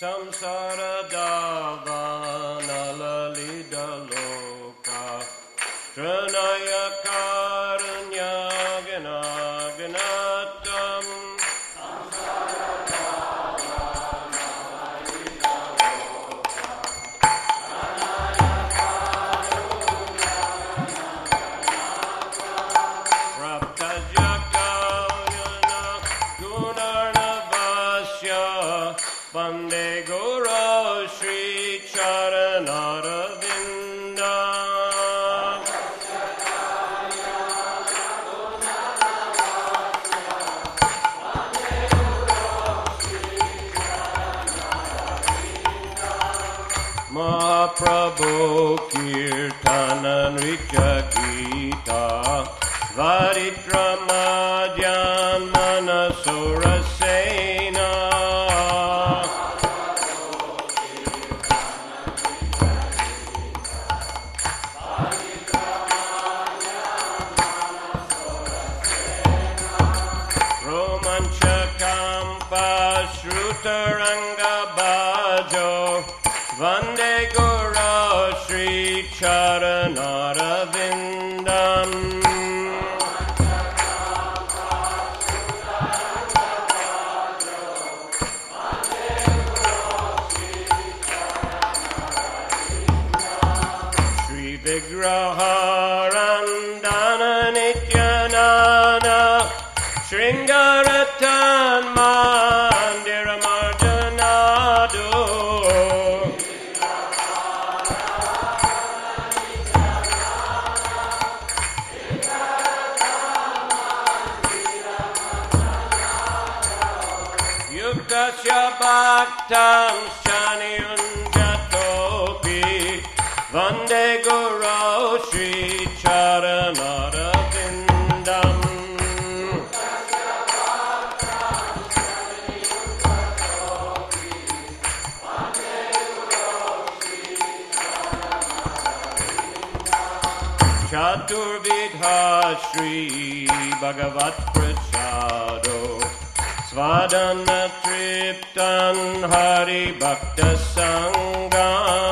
samsara davana lalida loka tranaya karunya ganaganatam Vande Guru Shri Charanaravinda Mahaprabhu Kirtana Nritya Gita Varitramadyan Manasurasena Shrutaranga Bhajo Vande Guru Shri Charanaravinda Shri Vigraharandana Nityanana Shringaratan Bhaktam Shanyunjatopi Vande Guru Shri Charanarvindam Chaturvidha Shri Bhagavat Prasado Svadana Triptan Hari Bhakta Sangha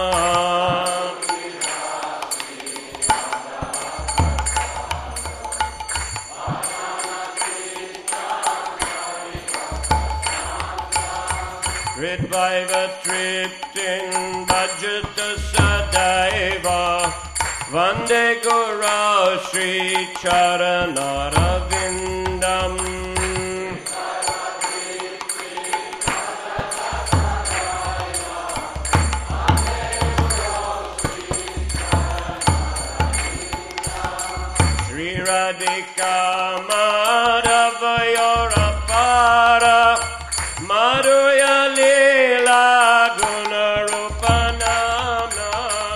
Ridvaiva Triptin Bhajata Sadaiva Vande Guru Shri Charanarvindam Radhika Madhavayorapara Madhurya Leela Gunarupanamna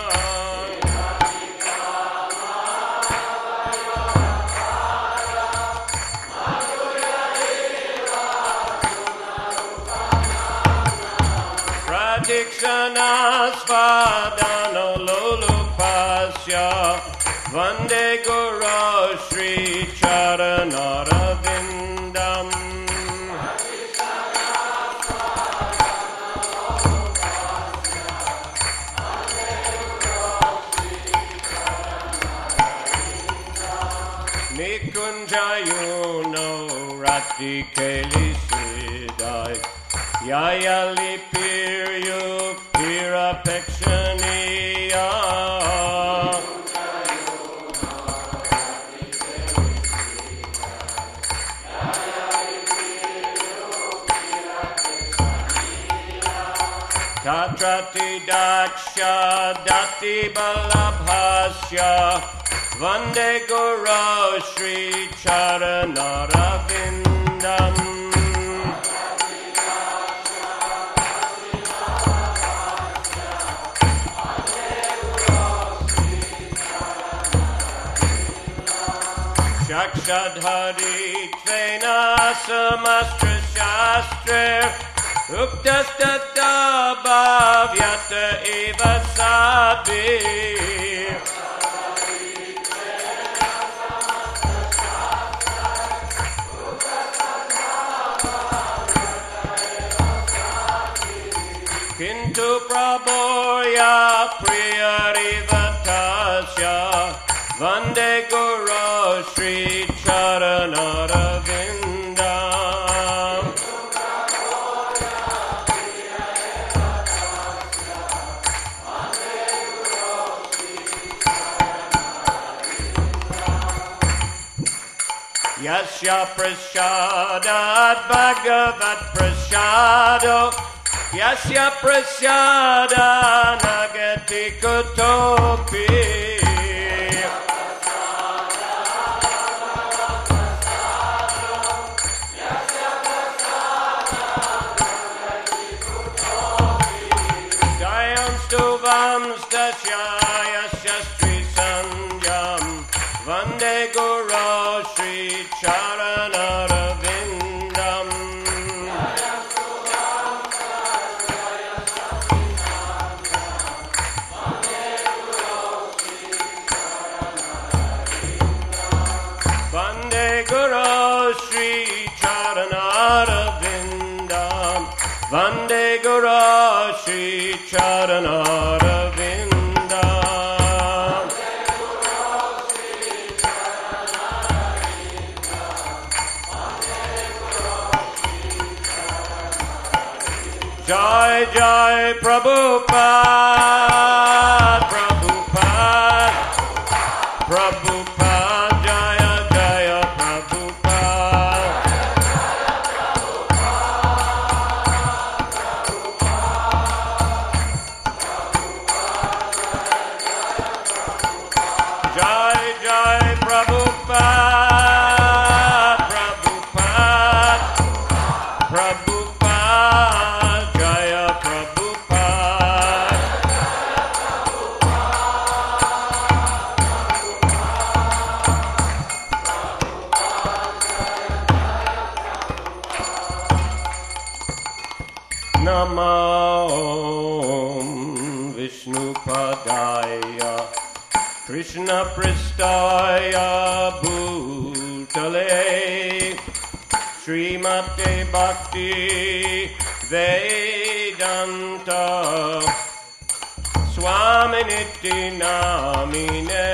Pratikshana Svadano Lolupasya Vande Guru Shri Charanarvindam Nikunjayuno Rati Kelisidai Yayali Piryu Pirapekshaniya Tatrati Daksha Dati Balabhasya Vande Guru Shri Charanarvindam Shakshadhari Tvena Samastra Shastra Uktastata Bhavyata Eva Sadhi Kintu Prabhoya Priyarivatasya Vande Guru Shri Charanarvindam. Yasya Prasadat Bhagavat Prasado Yasya Prasada Nagati Kutopi. Jayam Stuvam Stasya Yasya Sri Sanjam Vande Guru Shri Charanarvindam. Vande Guru Shri Charanarvindam. Vande Guru Shri Charanarvindam. Jai Jai Prabhupada, Prabhupada, Prabhupada, Jaya Jaya Prabhupada. Jai Jai Prabhupada, Prabhupada, Prabhupada, Jaya Prabhupada. Namo Vishnupadaya Krishna Pristaya Bhutale Srimate Bhakti Vedanta Swaminiti Namine.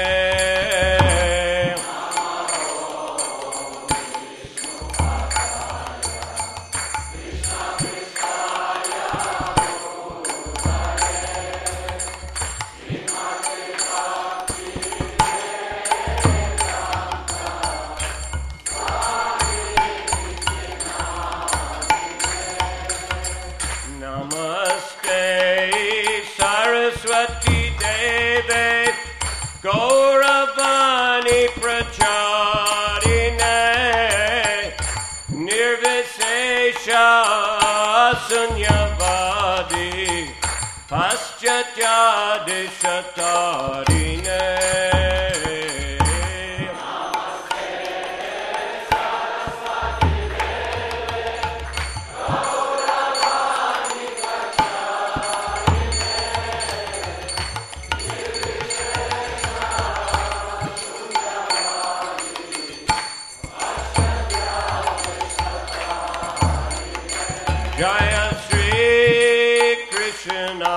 Namaste Saraswati Deve Gauravani Pracharine Nirvisesha Sunyavadi Paschatya Dishatarine. Jaya Shri Krishna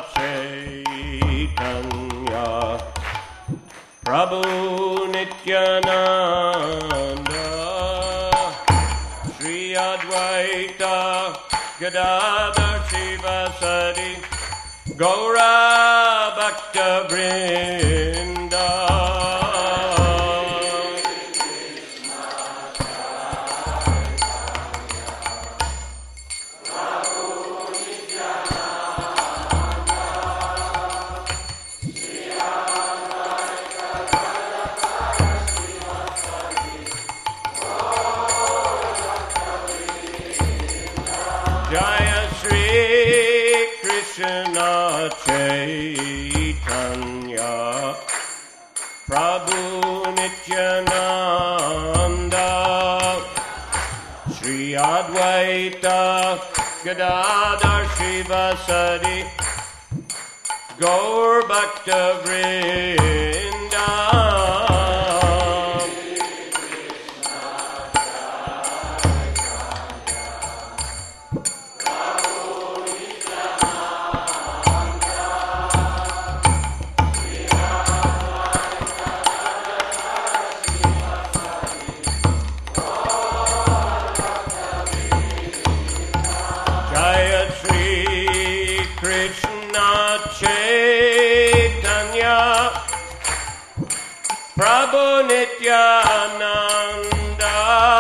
Chaitanya Prabhu Nityananda Shri Advaita Gadadhar Shivasari Gaura Bhakta Vrinda. Jaya Shri Krishna Chaitanya Prabhu Nityananda Shri Advaita Gadadhar Shivasari Gaur Bhakta Vrinda. Prabhu Nityananda,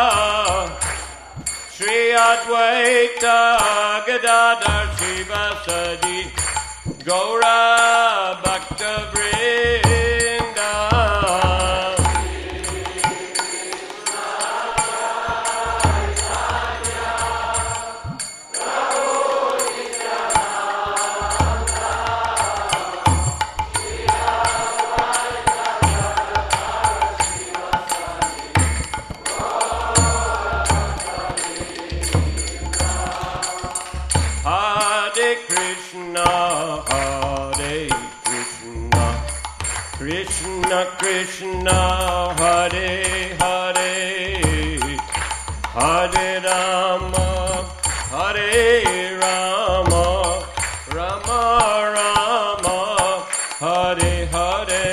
Sri Advaita Gadadhar Srivasadi, Gaura Bhakta Vrinda. Hare Krishna, Krishna Krishna, Hare Hare, Hare Rama, Hare Rama, Rama Rama, Hare Hare.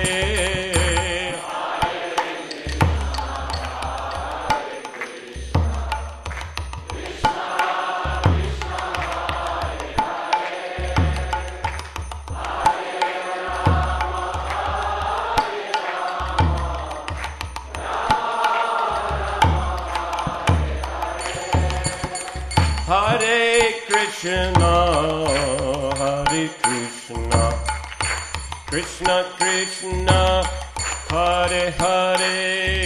Hare Krishna, Hare Krishna, Krishna Krishna, Hare Hare,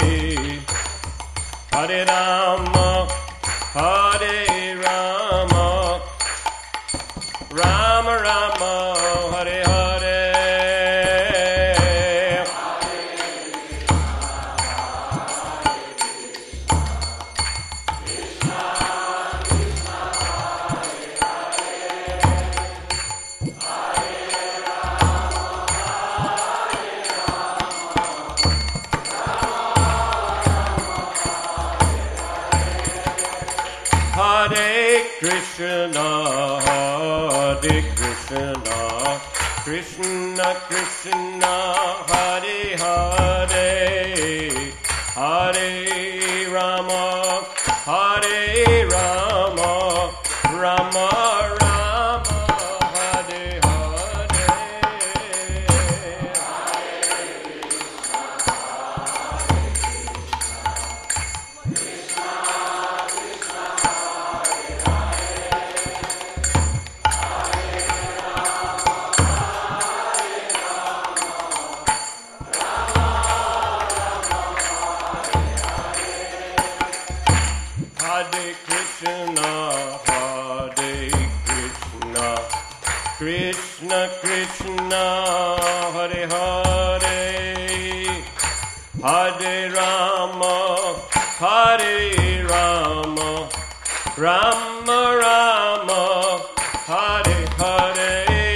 Hare Rama, Hare Rama, Rama Rama, Hare Hare. Hare Krishna, Hare Krishna, Krishna Krishna, Hare Hare, Hare Rama, Hare Rama, Rama Rama, Hare Hare. Hare Krishna, Hare Krishna, Krishna Krishna, Hare Hare, Hare Rama, Hare Rama, Rama Rama, Hare Hare.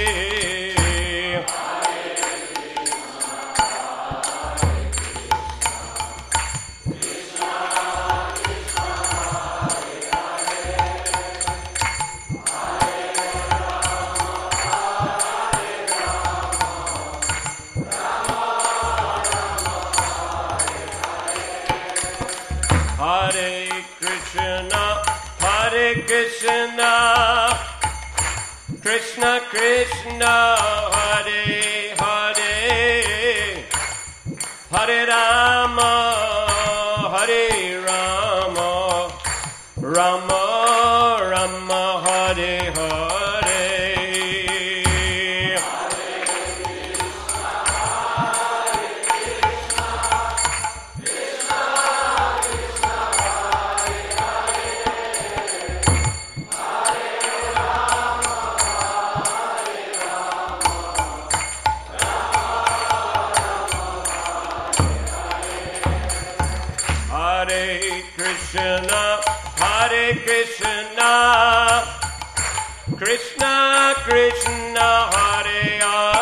Hare Krishna, Hare Krishna, Krishna Krishna, Hare Hare, Hare Rama, Hare Rama, Rama Rama, Hare Hare. Hare Krishna, Hare Krishna, Krishna Krishna, Hare Hare.